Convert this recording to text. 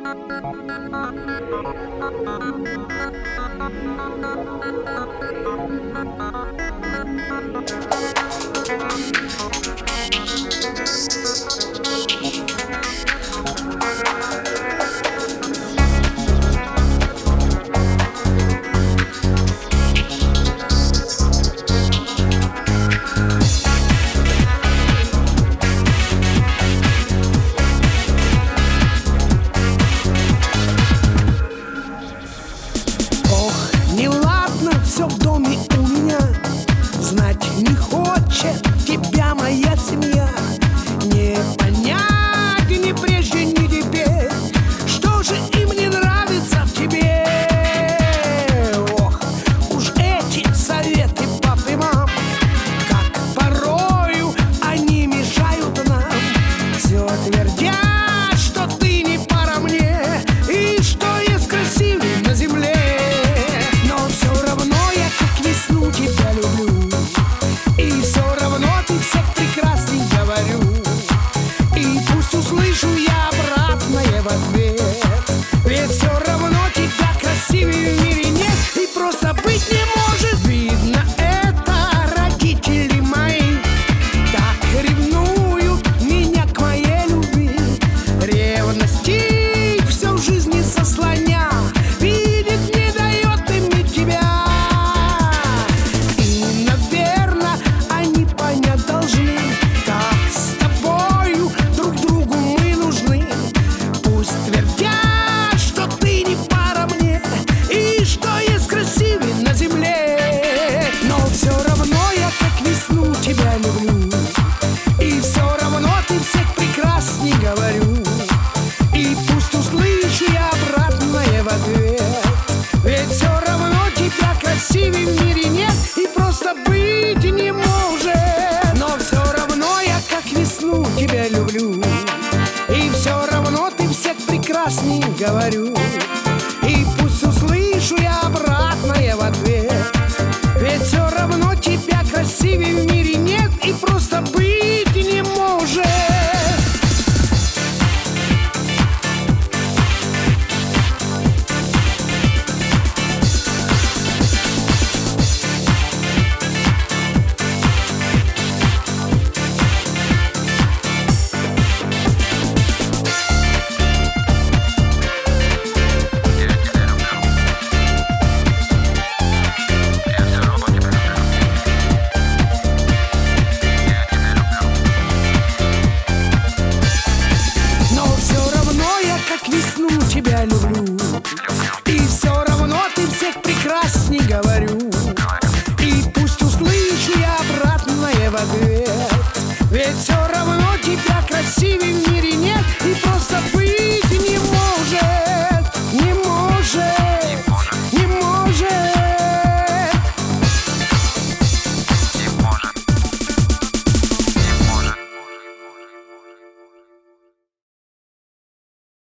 Все в доме у меня, знать не хочет тебя моя семья. Не понять ни прежде, ни теперь, что же им не нравится в тебе. Ох, уж эти советы пап и мам, как порою они мешают нам. Все твердят, что ты не пара мне, и что есть красивый на земле. Тебя люблю, и все равно ты всех прекрасней говорю. И пусть услышу я обратное в ответ, ведь все равно тебя красивее в мире нет. И просто быть не может. Видно, это родители мои так ревнуют меня к моей любви. Ревности все в жизни сослоня, видит, не дает им тебя. Тебя люблю, и все равно ты всех прекрасней говорю. И пусть услышу я обратное в ответ, ведь все равно тебя красивее в мире нет. И просто быть не может. Но все равно я как весну тебя люблю, и все равно ты всех прекрасней говорю. И пусть услышу я обратное в ответ, ведь все равно тебя красивее в мире нет. И просто быть не может. Тебя люблю,